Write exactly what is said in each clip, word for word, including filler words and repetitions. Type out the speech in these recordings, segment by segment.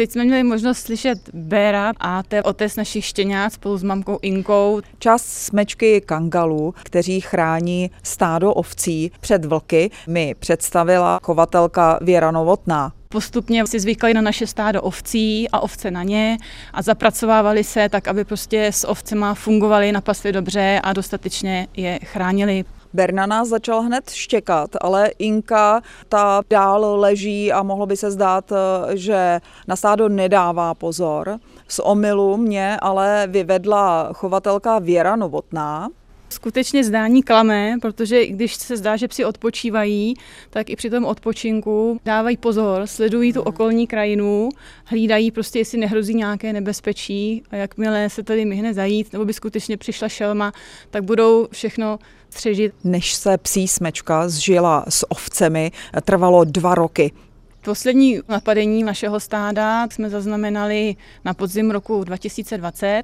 Teď jsme měli možnost slyšet Béra a to je otec našich štěňat spolu s mamkou Inkou. Část smečky Kangalů, kteří chrání stádo ovcí před vlky, mi představila chovatelka Věra Novotná. Postupně si zvykali na naše stádo ovcí a ovce na ně a zapracovávali se tak, aby prostě s ovcema fungovali na pastvě dobře a dostatečně je chránili. Ber na nás začal hned štěkat, ale Inka ta dál leží a mohlo by se zdát, že na stádo nedává pozor. Z omylu mě ale vyvedla chovatelka Věra Novotná. Skutečně zdání klame, protože když se zdá, že psi odpočívají, tak i při tom odpočinku dávají pozor, sledují tu okolní krajinu, hlídají prostě, jestli nehrozí nějaké nebezpečí a jakmile se tady myhne zajít, nebo by skutečně přišla šelma, tak budou všechno střežit. Než se psí smečka zžila s ovcemi, trvalo dva roky. Poslední napadení našeho stáda jsme zaznamenali na podzim roku dva tisíce dvacet,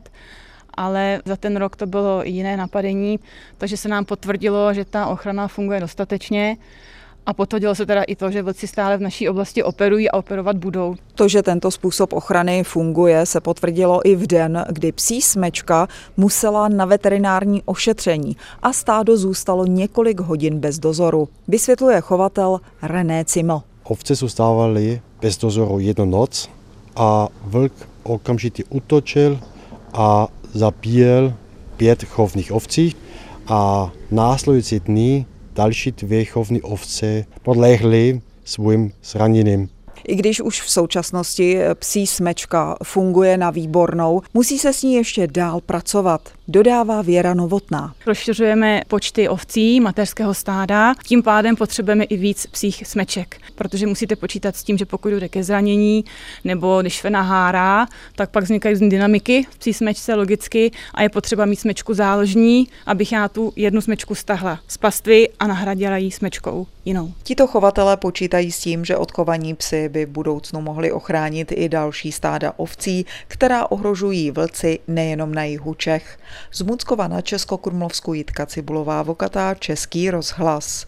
ale za ten rok to bylo jiné napadení, takže se nám potvrdilo, že ta ochrana funguje dostatečně a potvrdilo se teda i to, že vlci stále v naší oblasti operují a operovat budou. To, že tento způsob ochrany funguje, se potvrdilo i v den, kdy psí smečka musela na veterinární ošetření a stádo zůstalo několik hodin bez dozoru, vysvětluje chovatel René Ciml. Ovce zůstávaly bez dozoru jednu noc a vlk okamžitě útočil a zabíjel pět chovných ovcí a následující dny další dvě chovní ovce podlehly svým zraněním. I když už v současnosti psí smečka funguje na výbornou, musí se s ní ještě dál pracovat, dodává Věra Novotná. Rozšiřujeme počty ovcí mateřského stáda, tím pádem potřebujeme i víc psích smeček, protože musíte počítat s tím, že pokud jde ke zranění nebo když fena hárá, tak pak vznikají různé dynamiky v psí smečce logicky a je potřeba mít smečku záložní, abych já tu jednu smečku stahla z pastvy a nahradila ji smečkou jinou. Tito chovatelé počítají s tím, že odchovaní psy by v budoucnu mohli ochránit i další stáda ovcí, která ohrožují vlci nejenom na jihu Čech. Z Muckova na Českokrumlovsku Jitka Cibulová Vokatá, Český rozhlas.